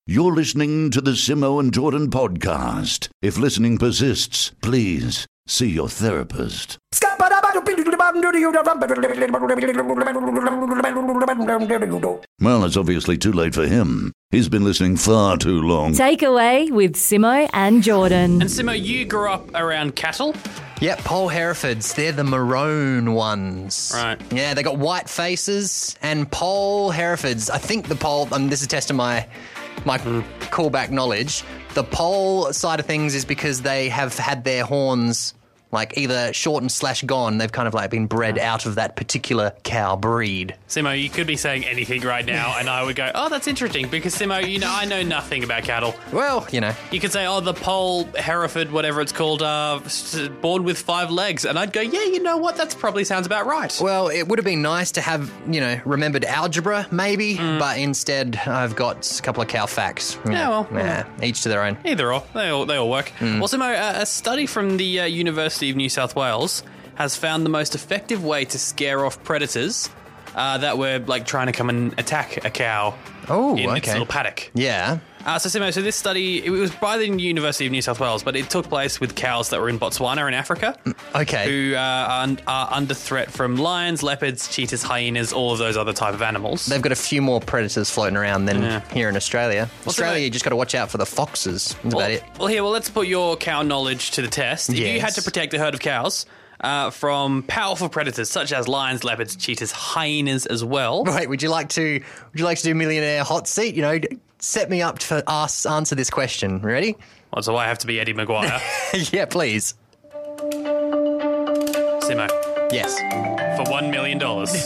You're listening to the Simo and Jordan podcast. If listening persists, please see your therapist. Well, it's obviously too late for him. He's been listening far too long. Takeaway with Simo and Jordan. And Simo, you grew up around cattle? Yep, Pole Herefords. They're the maroon ones. Right. Yeah, they got white faces and Pole Herefords. I think the pole, this is a test of my callback knowledge. The pole side of things is because they have had their horns like either shortened / gone. They've kind of like been bred out of that particular cow breed. Simo, you could be saying anything right now and I would go, oh, that's interesting, because Simo, I know nothing about cattle. Well, You could say, oh, the Pole Hereford, whatever it's called, born with 5 legs. And I'd go, yeah, you know what? That probably sounds about right. Well, it would have been nice to have, remembered algebra, maybe, but instead I've got a couple of cow facts. Each to their own. Either or. They all work. Well, Simo, a study from the University of New South Wales has found the most effective way to scare off predators that were like trying to come and attack a cow in its little paddock. Yeah. So Simo, this study, it was by the University of New South Wales, but it took place with cows that were in Botswana in Africa. Okay. Who are under threat from lions, leopards, cheetahs, hyenas, all of those other type of animals. They've got a few more predators floating around than here in Australia. Well, Australia, you just got to watch out for the foxes. That's about it. Well, let's put your cow knowledge to the test. If you had to protect a herd of cows from powerful predators such as lions, leopards, cheetahs, hyenas as well. Wait, would you like to do Millionaire Hot Seat? Set me up to answer this question. Ready? Well, so I have to be Eddie Maguire. Yeah, please. Simo. Yes. For $1 million.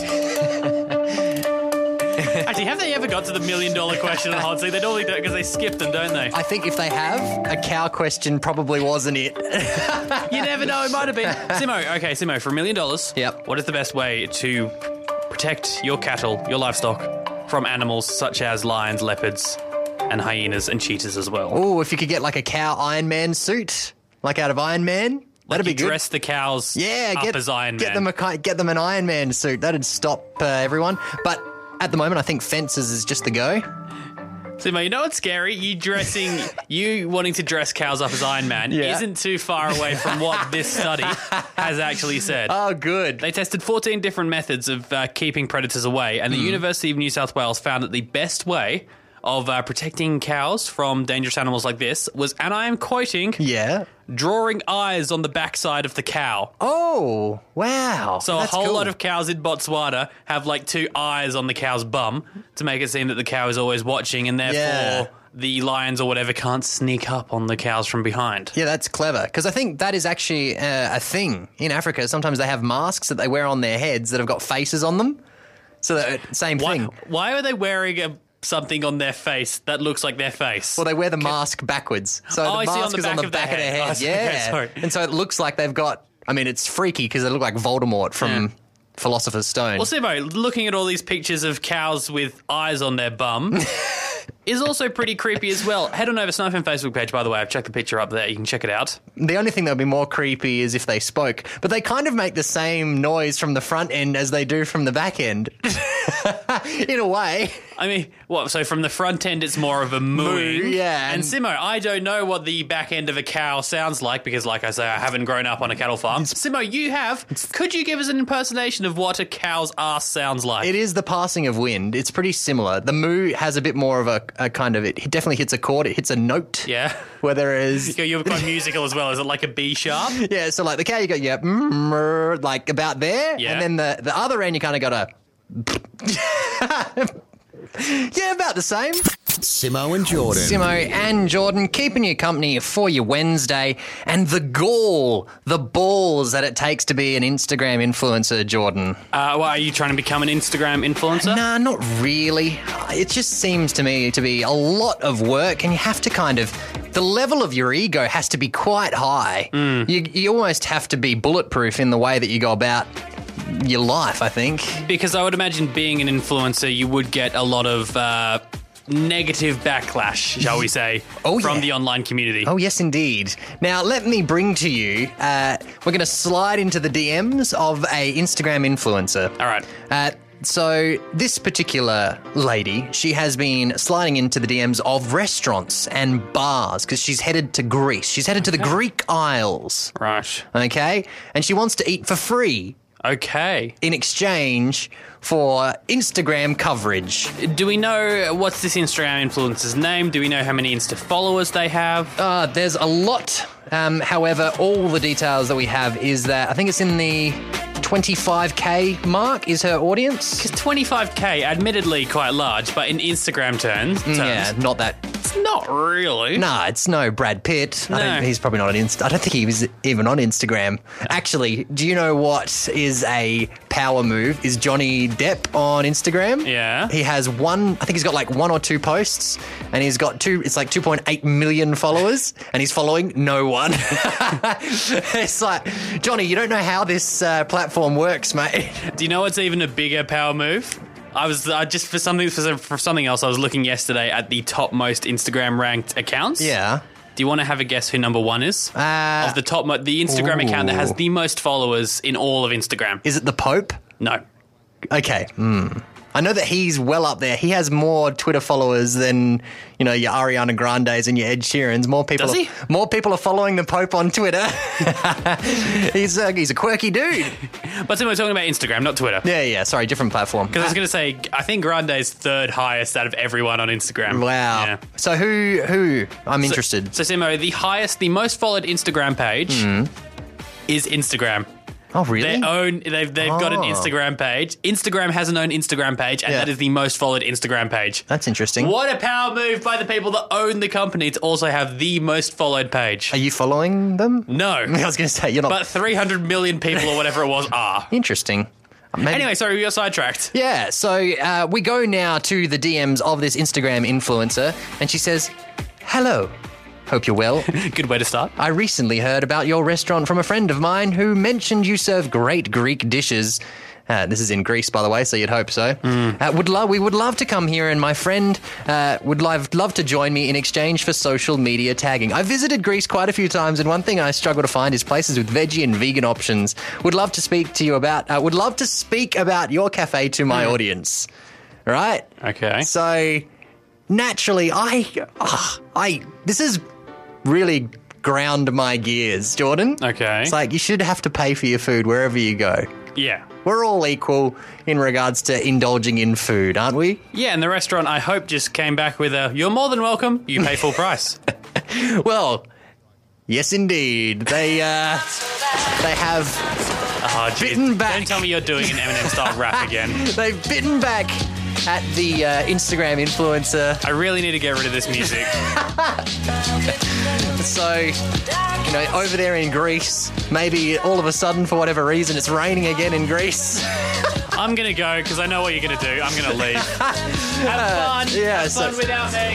Actually, have they ever got to the $1 million question on Hot Seat? They normally don't, because they skip them, don't they? I think if they have, a cow question probably wasn't it. You never know, it might have been. Simo, for $1 million, Yep. What is the best way to protect your cattle, your livestock, from animals such as lions, leopards, and hyenas and cheetahs as well? Oh, if you could get like a cow Iron Man suit, like out of Iron Man, that'd be good. Dress the cows up as Iron Man. Get them an Iron Man suit. That'd stop everyone. But at the moment, I think fences is just the go. Simo, you know what's scary? You wanting to dress cows up as Iron Man isn't too far away from what this study has actually said. Oh, good. They tested 14 different methods of keeping predators away, and the University of New South Wales found that the best way of protecting cows from dangerous animals like this was, and I am quoting, drawing eyes on the backside of the cow. Oh, wow. So a whole lot of cows in Botswana have like 2 eyes on the cow's bum to make it seem that the cow is always watching, and therefore the lions or whatever can't sneak up on the cows from behind. Yeah, that's clever, because I think that is actually a thing in Africa. Sometimes they have masks that they wear on their heads that have got faces on them. So same thing. Why are they wearing something on their face that looks like their face? Well, they wear the mask backwards. So the mask is on the back of their head. Sorry. And so it looks like they've got, it's freaky because they look like Voldemort from Philosopher's Stone. Well, Simo, looking at all these pictures of cows with eyes on their bum is also pretty creepy as well. Head on over to Snipe and Facebook page, by the way. I've checked the picture up there. You can check it out. The only thing that would be more creepy is if they spoke. But they kind of make the same noise from the front end as they do from the back end. In a way. So from the front end it's more of a mooing? Yeah. And Simo, I don't know what the back end of a cow sounds like because, like I say, I haven't grown up on a cattle farm. Simo, you have. Could you give us an impersonation of what a cow's ass sounds like? It is the passing of wind. It's pretty similar. The moo has a bit more of a kind of, it definitely hits a chord. It hits a note. Yeah. Where there is... You're quite musical as well. Is it like a B sharp? Yeah, so like the cow, you go, like about there. Yeah. And then the other end, you kind of got a... Yeah, about the same. Simo and Jordan. Simo and Jordan keeping you company for your Wednesday, and the balls that it takes to be an Instagram influencer, Jordan. Are you trying to become an Instagram influencer? Nah, not really. It just seems to me to be a lot of work, and you have to the level of your ego has to be quite high. You almost have to be bulletproof in the way that you go about your life, I think. Because I would imagine being an influencer, you would get a lot of negative backlash, shall we say, from the online community. Oh, yes, indeed. Now, let me bring to you, we're going to slide into the DMs of a Instagram influencer. All right. So this particular lady, she has been sliding into the DMs of restaurants and bars because she's headed to Greece. She's headed to the Greek Isles. Right. Okay? And she wants to eat for free. Okay. In exchange for Instagram coverage. Do we know what's this Instagram influencer's name? Do we know how many Insta followers they have? There's a lot. However, all the details that we have is that I think it's in the 25k mark is her audience. Because 25k, admittedly quite large, but in Instagram terms. Yeah, not that. It's not really. Nah, it's no Brad Pitt. No. He's probably not on Insta. I don't think he was even on Instagram. Actually, do you know what is a power move? Is Johnny Depp on Instagram? Yeah. He has I think he's got like 1 or 2 posts, and he's got it's like 2.8 million followers, and he's following no one. It's like, Johnny, you don't know how this platform works, mate. Do you know what's even a bigger power move? I just for something else. I was looking yesterday at the top most Instagram ranked accounts. Yeah. Do you want to have a guess who number one is? Of the top, the Instagram account that has the most followers in all of Instagram. Is it the Pope? No. Okay. I know that he's well up there. He has more Twitter followers than, your Ariana Grandes and your Ed Sheerans. Does he? More people are following the Pope on Twitter. He's a quirky dude. But we're talking about Instagram, not Twitter. Yeah. Sorry, different platform. Because I was going to say, I think Grande's third highest out of everyone on Instagram. Wow. Yeah. So who? I'm interested. So Simo, the most followed Instagram page is Instagram. Oh, really? They've got an Instagram page. Instagram has an own Instagram page, and that is the most followed Instagram page. That's interesting. What a power move by the people that own the company to also have the most followed page. Are you following them? No. I was going to say, you're not. But 300 million people or whatever it was are. Interesting. Anyway, sorry, we got sidetracked. Yeah, so we go now to the DMs of this Instagram influencer, and she says, "Hello. Hope you're well. Good way to start. I recently heard about your restaurant from a friend of mine who mentioned you serve great Greek dishes." This is in Greece, by the way, so you'd hope so. We would love to come here, and my friend would love to join me in exchange for social media tagging. I've visited Greece quite a few times, and one thing I struggle to find is places with veggie and vegan options. Would love to speak about your cafe to my audience. Right? Okay. So naturally, this is really ground my gears, Jordan. Okay. It's like you should have to pay for your food wherever you go. Yeah. We're all equal in regards to indulging in food, aren't we? Yeah, and the restaurant, I hope, just came back with you're more than welcome, you pay full price. Well, yes, indeed. They have bitten back. Don't tell me you're doing an Eminem-style rap again. They've bitten back at the Instagram influencer. I really need to get rid of this music. So, over there in Greece, maybe all of a sudden, for whatever reason, it's raining again in Greece. I'm going to go because I know what you're going to do. I'm going to leave. Have fun. Have fun without me.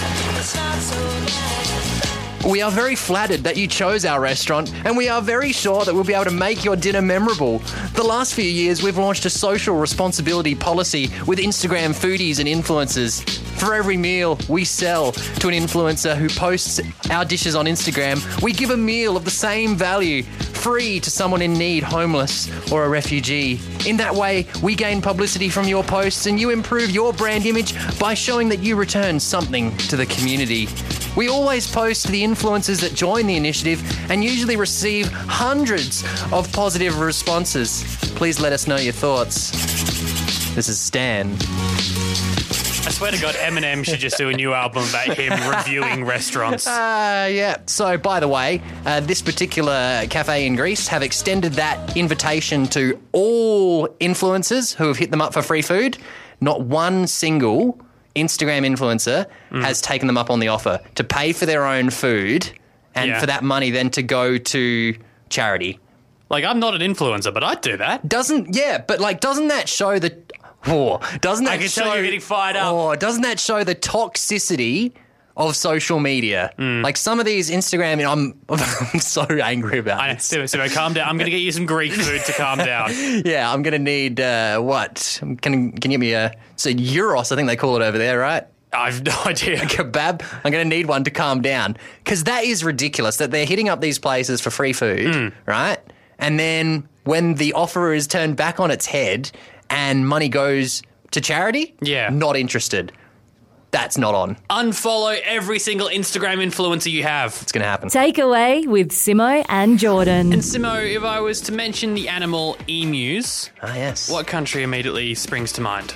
We are very flattered that you chose our restaurant, and we are very sure that we'll be able to make your dinner memorable. The last few years, we've launched a social responsibility policy with Instagram foodies and influencers. For every meal we sell to an influencer who posts our dishes on Instagram, we give a meal of the same value, free to someone in need, homeless, or a refugee. In that way, we gain publicity from your posts, and you improve your brand image by showing that you return something to the community. We always post the influencers that join the initiative and usually receive hundreds of positive responses. Please let us know your thoughts. This is Stan. I swear to God, Eminem should just do a new album about him reviewing restaurants. Yeah. So, by the way, this particular cafe in Greece have extended that invitation to all influencers who have hit them up for free food. Not one single Instagram influencer has taken them up on the offer to pay for their own food and for that money then to go to charity. Like, I'm not an influencer, but I'd do that. Doesn't that show the... doesn't that I can show, tell you're getting fired up. Doesn't that show the toxicity of social media? Like some of these Instagram... I'm so angry about this. So calm down. I'm going to get you some Greek food to calm down. Yeah, I'm going to need... what? Can you get me a... So gyros, I think they call it over there, right? I've no idea. A kebab. I'm going to need one to calm down. Because that is ridiculous that they're hitting up these places for free food, right? And then when the offer is turned back on its head and money goes to charity, not interested. That's not on. Unfollow every single Instagram influencer you have. It's going to happen. Takeaway with Simo and Jordan. And Simo, if I was to mention the animal emus, yes. What country immediately springs to mind?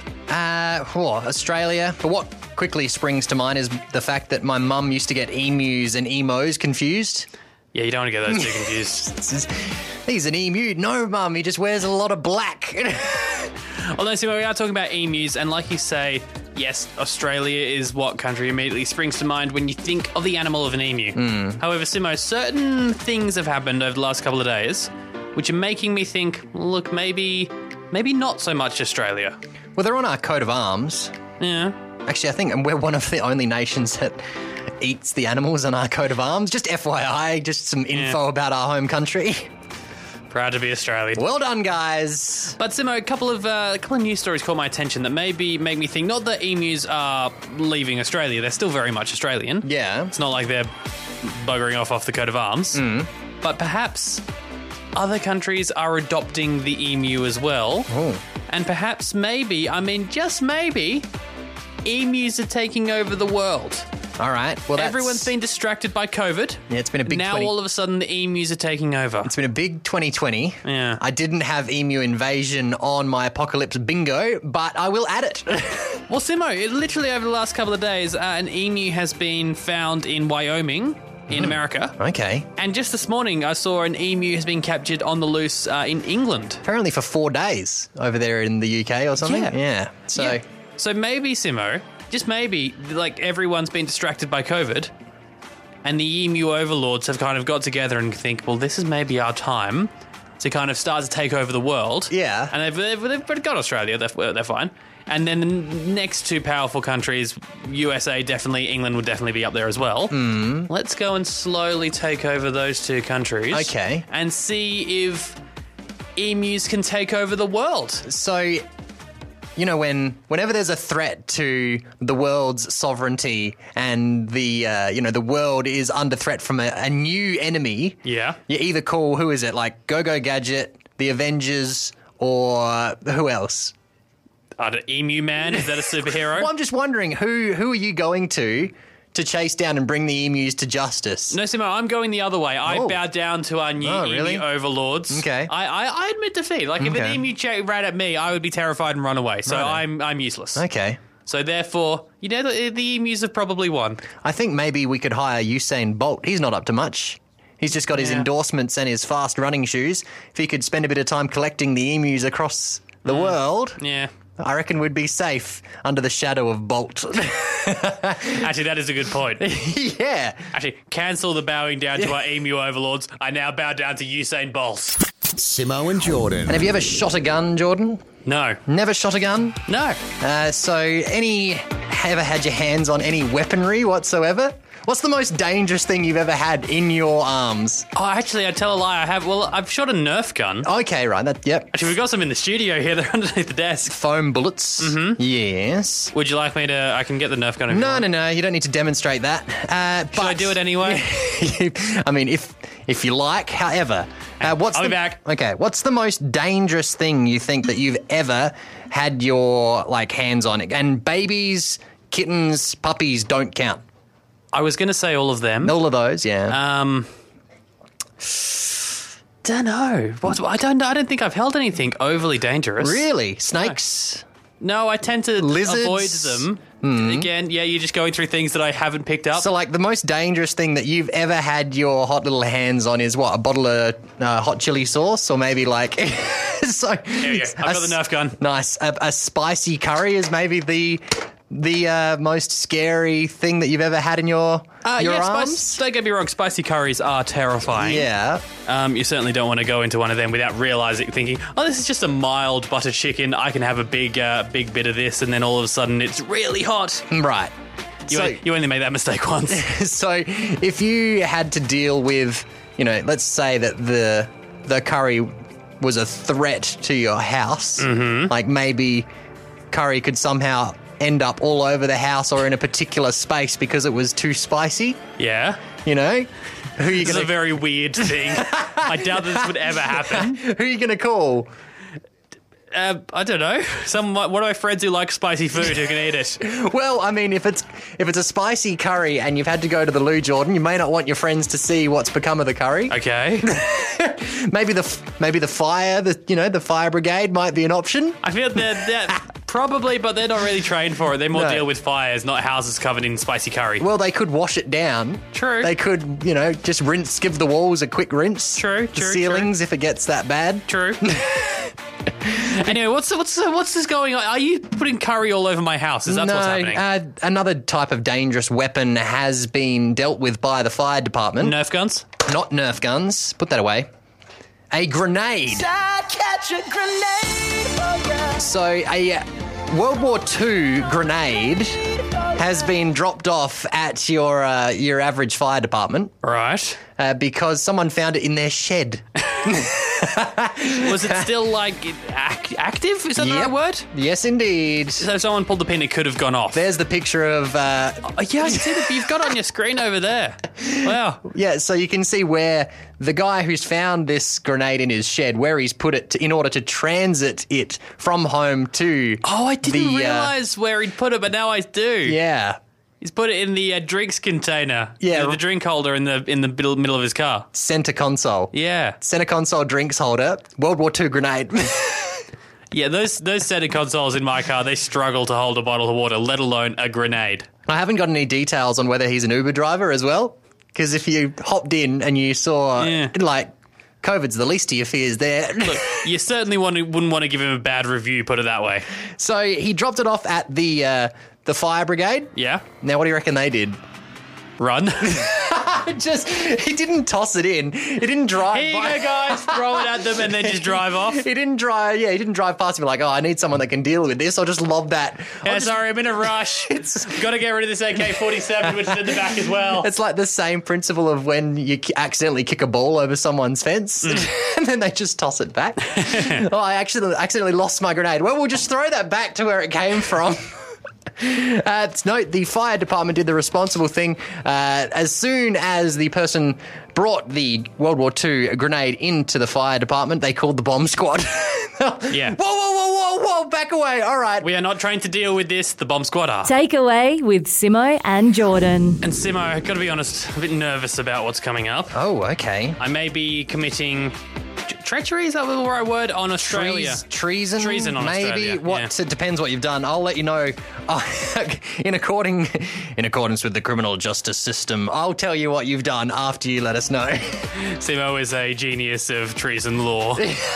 Australia. But what quickly springs to mind is the fact that my mum used to get emus and emos confused. Yeah, you don't want to get those two confused. He's an emu. No, Mum, he just wears a lot of black. Although, Simo, we are talking about emus, and like you say, yes, Australia is what country immediately springs to mind when you think of the animal of an emu. However, Simo, certain things have happened over the last couple of days which are making me think, look, maybe not so much Australia. Well, they're on our coat of arms. Yeah. Actually, I think we're one of the only nations that eats the animals on our coat of arms. Just FYI, just some info about our home country. Proud to be Australian. Well done, guys. But Simo, a couple of news stories caught my attention that maybe make me think not that emus are leaving Australia. They're still very much Australian. Yeah. It's not like they're buggering off the coat of arms. But perhaps other countries are adopting the emu as well. Oh. And perhaps just maybe, emus are taking over the world. All right. Well, everyone's been distracted by COVID. Yeah, it's been a big. Now all of a sudden the emus are taking over. It's been a big 2020. Yeah. I didn't have emu invasion on my apocalypse bingo, but I will add it. Well, Simo, literally over the last couple of days, an emu has been found in Wyoming, in America. Okay. And just this morning, I saw an emu has been captured on the loose in England. Apparently for 4 days over there in the UK or something. Yeah. So maybe, Simo, just maybe, like everyone's been distracted by COVID, and the emu overlords have kind of got together and think, well, this is maybe our time to kind of start to take over the world. Yeah. And they've got Australia, they're fine. And then the next two powerful countries, USA definitely, England would definitely be up there as well. Let's go and slowly take over those two countries. Okay. And see if emus can take over the world. So, you know, whenever there's a threat to the world's sovereignty and the world is under threat from a new enemy, you either call, who is it, like Go-Go Gadget, the Avengers, or who else? Emu Man, is that a superhero? Well, I'm just wondering, who are you going to chase down and bring the emus to justice? No, Simo, I'm going the other way. I bow down to our new emu overlords. Okay. I admit defeat. Like, if an emu ran at me, I would be terrified and run away. So I'm useless. Okay. So therefore, the emus have probably won. I think maybe we could hire Usain Bolt. He's not up to much. He's just got his endorsements and his fast running shoes. If he could spend a bit of time collecting the emus across the world... Yeah. I reckon we'd be safe under the shadow of Bolt. Actually, that is a good point. Yeah. Actually, cancel the bowing down to our emu overlords. I now bow down to Usain Bolt. Simo and Jordan. And have you ever shot a gun, Jordan? No. Never shot a gun? No. Ever had your hands on any weaponry whatsoever? What's the most dangerous thing you've ever had in your arms? Oh, actually, I tell a lie. I've shot a Nerf gun. Okay, right. Actually, we've got some in the studio here. They're underneath the desk. Foam bullets. Mm-hmm. Yes. Would you like me to... I can get the Nerf gun. No. You don't need to demonstrate that. Should I do it anyway? I mean, if you like. However, I'll be back. Okay. What's the most dangerous thing you think that you've ever had your hands on? And babies, kittens, puppies don't count. I was going to say all of them. All of those, yeah. Don't know. I don't think I've held anything overly dangerous. Really? Snakes? No, I tend to Lizards? avoid them. Again, you're just going through things that I haven't picked up. So, the most dangerous thing that you've ever had your hot little hands on is what? A bottle of hot chili sauce? Or maybe so, there you go. I've got the Nerf gun. Nice. A spicy curry is maybe the most scary thing that you've ever had in your arms? Don't get me wrong, spicy curries are terrifying. Yeah. You certainly don't want to go into one of them without thinking, oh, this is just a mild butter chicken. I can have a big bit of this, and then all of a sudden it's really hot. Right. You only made that mistake once. So if you had to deal with, let's say that the curry was a threat to your house, maybe curry could somehow end up all over the house or in a particular space because it was too spicy. Yeah. Who are you This is a very weird thing. I doubt that this would ever happen. Who are you going to call? I don't know. One of my friends who like spicy food who can eat it. Well, I mean, if it's a spicy curry and you've had to go to the loo, Jordan, you may not want your friends to see what's become of the curry. Okay. Maybe the fire, the fire brigade might be an option. I feel they're probably, but they're not really trained for it. They more deal with fires, not houses covered in spicy curry. Well, they could wash it down. True. They could, just give the walls a quick rinse. True. The ceilings, if it gets that bad. True. Anyway, what's this going on? Are you putting curry all over my house? Is that what's happening? Another type of dangerous weapon has been dealt with by the fire department. Nerf guns? Not Nerf guns. Put that away. A grenade. Catch a grenade. Oh, yeah. So a World War II grenade has been dropped off at your average fire department. Right. Because someone found it in their shed. Was it still active? Is that the right word? Yes, indeed. So if someone pulled the pin, it could have gone off. There's the picture of... yeah, I can see that you've got on your screen over there. Wow. Yeah, so you can see where the guy who's found this grenade in his shed, where he's put it in order to transit it from home to... Oh, I didn't realise where he'd put it, but now I do. Yeah. He's put it in the drinks container. Yeah. The drink holder in the middle of his car. Center console. Yeah. Center console drinks holder. World War II grenade. Yeah, those center consoles in my car, they struggle to hold a bottle of water, let alone a grenade. I haven't got any details on whether he's an Uber driver as well. Because if you hopped in and you saw, COVID's the least of your fears there. Look, you certainly wouldn't want to give him a bad review, put it that way. So he dropped it off at the fire brigade. Yeah. Now, what do you reckon they did? Run. He didn't toss it in. He didn't drive. Here you go, guys. Throw it at them and then just drive off. He didn't drive past and be like, I need someone that can deal with this. I'll just lob that. Sorry, I'm in a rush. Got to get rid of this AK-47, which is in the back as well. It's like the same principle of when you accidentally kick a ball over someone's fence and then they just toss it back. I accidentally lost my grenade. Well, we'll just throw that back to where it came from. Note, the fire department did the responsible thing. As soon as the person brought the World War II grenade into the fire department, they called the bomb squad. Yeah. Whoa, back away. All right. We are not trained to deal with this. The bomb squad are. Takeaway with Simo and Jordan. And Simo, I've got to be honest, a bit nervous about what's coming up. Oh, okay. I may be committing... treachery, is that the right word? On Australia. Treason? Treason on maybe. Australia. It depends what you've done. I'll let you know. In accordance with the criminal justice system, I'll tell you what you've done after you let us know. Simo is a genius of treason law.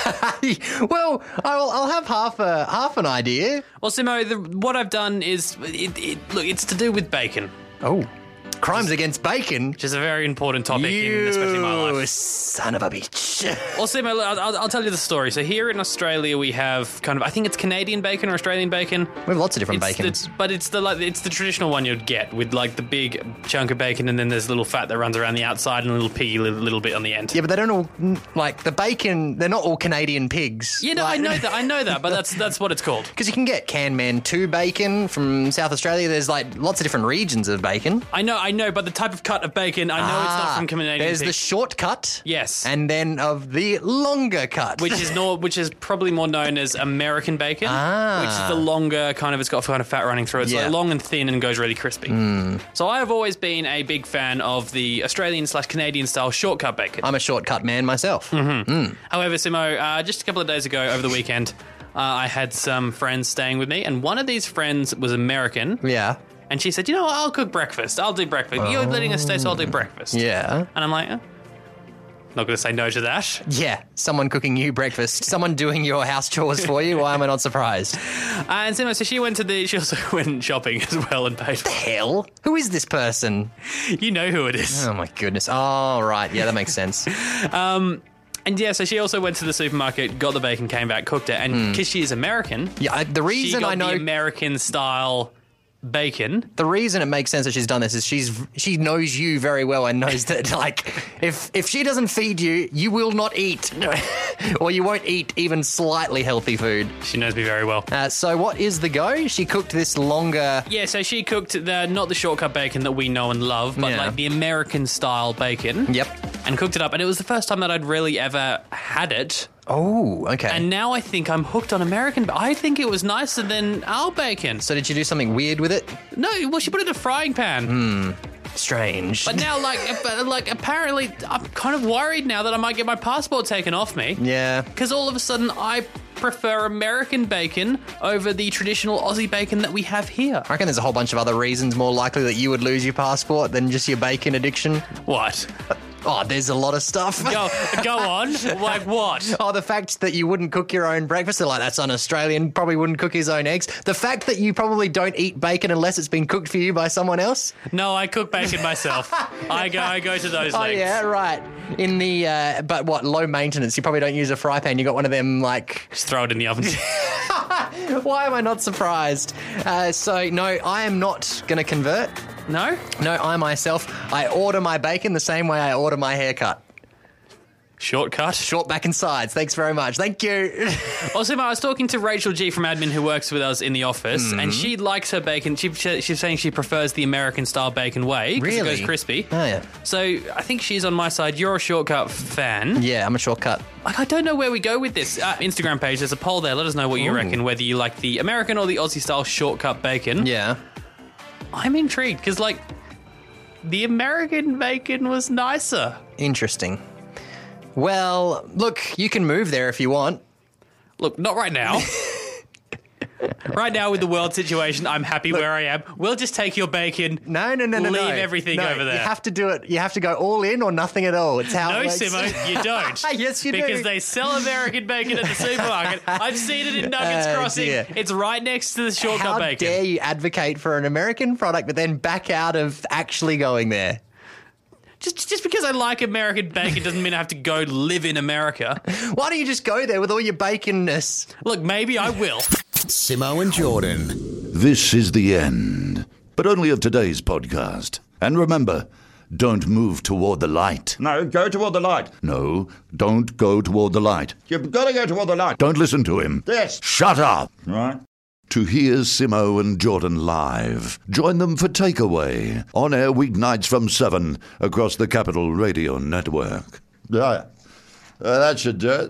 Well, I'll have half an idea. Well, Simo, what I've done is, look, it's to do with bacon. Oh. Crimes against bacon? Which is a very important topic, especially in my life. You son of a bitch. Well, Simo, I'll tell you the story. So here in Australia, we have I think it's Canadian bacon or Australian bacon. We have lots of different bacons. But it's the traditional one you'd get with like the big chunk of bacon and then there's a little fat that runs around the outside and a little piggy little bit on the end. Yeah, but they don't all, like the bacon, they're not all Canadian pigs. Yeah, no, I know that, but that's what it's called. Because you can get Canman 2 bacon from South Australia. There's like lots of different regions of bacon. I know, but the type of cut of bacon, I know it's not from Canadian There's pig. the short cut. Yes. And then of the longer cut. Which is probably more known as American bacon. Which is the longer it's got kind of fat running through it. It's like long and thin and goes really crispy. So I have always been a big fan of the Australian/Canadian style shortcut bacon. I'm a shortcut man myself. However, Simo, just a couple of days ago over the weekend, I had some friends staying with me, and one of these friends was American. Yeah. And she said, I'll cook breakfast. I'll do breakfast. You're letting us stay, so I'll do breakfast. Yeah. And I'm like, not going to say no to that. Yeah. Someone cooking you breakfast. Someone doing your house chores for you. Why am I not surprised? And so she also went shopping as well and paid for it. What the hell? Who is this person? You know who it is. Oh, my goodness. Oh, right. Yeah, that makes sense. And yeah, so she also went to the supermarket, got the bacon, came back, cooked it. And because she is American, the reason she got I know the American style bacon. The reason it makes sense that she's done this is she knows you very well and knows that if she doesn't feed you, you will not eat, or you won't eat even slightly healthy food. She knows me very well. So what is the go? She cooked this longer. Yeah, so she cooked not the shortcut bacon that we know and love, but like the American style bacon. Yep. and cooked it up. And it was the first time that I'd really ever had it. Oh, okay. And now I think I'm hooked on American. I think it was nicer than our bacon. So did you do something weird with it? No, well, she put it in a frying pan. Strange. But now, like, apparently, I'm kind of worried now that I might get my passport taken off me. Yeah. Because all of a sudden, I prefer American bacon over the traditional Aussie bacon that we have here. I reckon there's a whole bunch of other reasons more likely that you would lose your passport than just your bacon addiction. What? Oh, there's a lot of stuff. Go on. Like what? Oh, the fact that you wouldn't cook your own breakfast, they're like, that's un-Australian, probably wouldn't cook his own eggs. The fact that you probably don't eat bacon unless it's been cooked for you by someone else. No, I cook bacon myself. I go to those Oh, lengths. yeah, right. In the, but what, low maintenance, you probably don't use a fry pan. You got one of them, like... Just throw it in the oven. Why am I not surprised? So, no, I am not going to convert. No? No, I myself, I order my bacon the same way I order my haircut. Shortcut. Short back and sides. Thanks very much. Thank you. Also, I was talking to Rachel G from admin who works with us in the office, and she likes her bacon. She's saying she prefers the American-style bacon way because it goes crispy. Oh, yeah. So I think she's on my side. You're a shortcut fan. Yeah, I'm a shortcut. Like, I don't know where we go with this. Instagram page, there's a poll there. Let us know what you reckon, whether you like the American or the Aussie-style shortcut bacon. Yeah. I'm intrigued because, like, the American bacon was nicer. Interesting. Well, look, you can move there if you want. Look, not right now. Right now, with the world situation, I'm happy where I am. We'll just take your bacon. No. Leave everything over there. You have to do it. You have to go all in or nothing at all. It's how No, it works. Simo, you don't. Yes, you do. Because they sell American bacon at the supermarket. I've seen it in Nuggets Crossing. Dear. It's right next to the shortcut How bacon. dare you advocate for an American product but then back out of actually going there? Just because I like American bacon doesn't mean I have to go live in America. Why don't you just go there with all your baconness? Look, maybe I will. Simo and Jordan. This is the end, but only of today's podcast. And remember, don't move toward the light. No, go toward the light. No, don't go toward the light. You've got to go toward the light. Don't listen to him. Yes. Shut up. Right. To hear Simo and Jordan live, join them for Takeaway, on air weeknights from 7 across the Capital Radio Network. Yeah. That should do it.